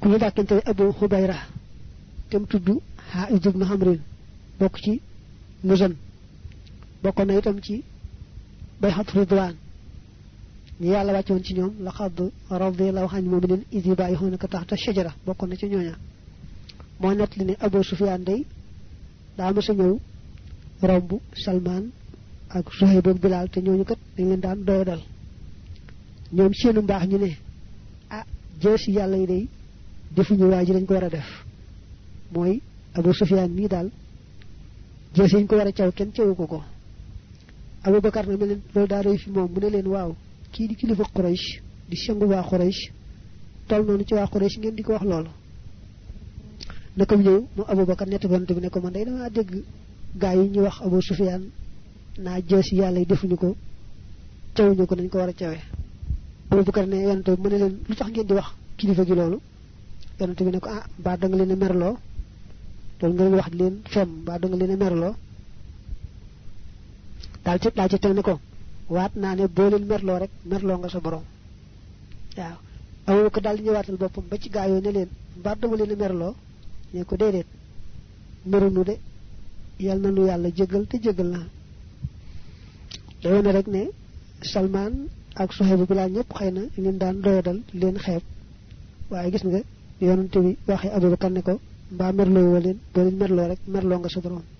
ku ñu dàkkante Abu Hubayra tem tuddu Ha'id ibn Hamrin bokk ci Muzan bokkoon na itam ci bay'at Ridwan ñi yàlla wàccoon ci ñoom laqad radiyallahu anil mu'minin idh yubay'unaka tahta shajara bokkoon na ci ñooña moo nett li ne Abu Sufyan day daa mësa ñëw romb Salman ak Suhayb ak Bilal te ñooñu kat dañ leen daan doyadal ñoom seenu mbaax ñu ne ah jeesi yàlla yi day defuñu waa ji dañ ko war a def mooy Abu Sufyan mii daal jeesi ñu ko war a caw kenn cawu ko Abu Bakar na leen loolu daa doy fi moom mu ne leen waaw kii di kilifa Quraysh di sangu waa Quraysh tol noonu ci waa Quraysh ngeen di ko wax loolu naka ñëw moom Abu Bakar ñetti bant bi ne ko man day dama dégg gaa yi ñu wax Abu Sufyan naa jeesi yàlla yi defuñu ko cawuñu ko nañ ko war a cawe Abu Bakar ne yonent bi mu ne leen lu tax ngeen di wax kilifa gi loolu yonent bi ne ko ah ba da nga leen a merloo loolu nga leen wax leen fem ba da nga leen a merloo daal ci teg ne ko waat naa ne boo leen merloo rek merloo nga sa borom waaw Abu Bakar daal di ñëwaatal boppam ba ci gaa yoo ne leen mbaa dama leen a merloo ne ko déedéet merunu de yal na nu yàlla jégal te jégal na day wane rek ne Salman ak Suhayb Bilal ñëpp xëy na leen daan doyadal leen xeeb waaye gis nga yonante bi waxee Abu Bakar ne ko mbaa merloo woo leen boo leen merloo rek merloo nga sa borom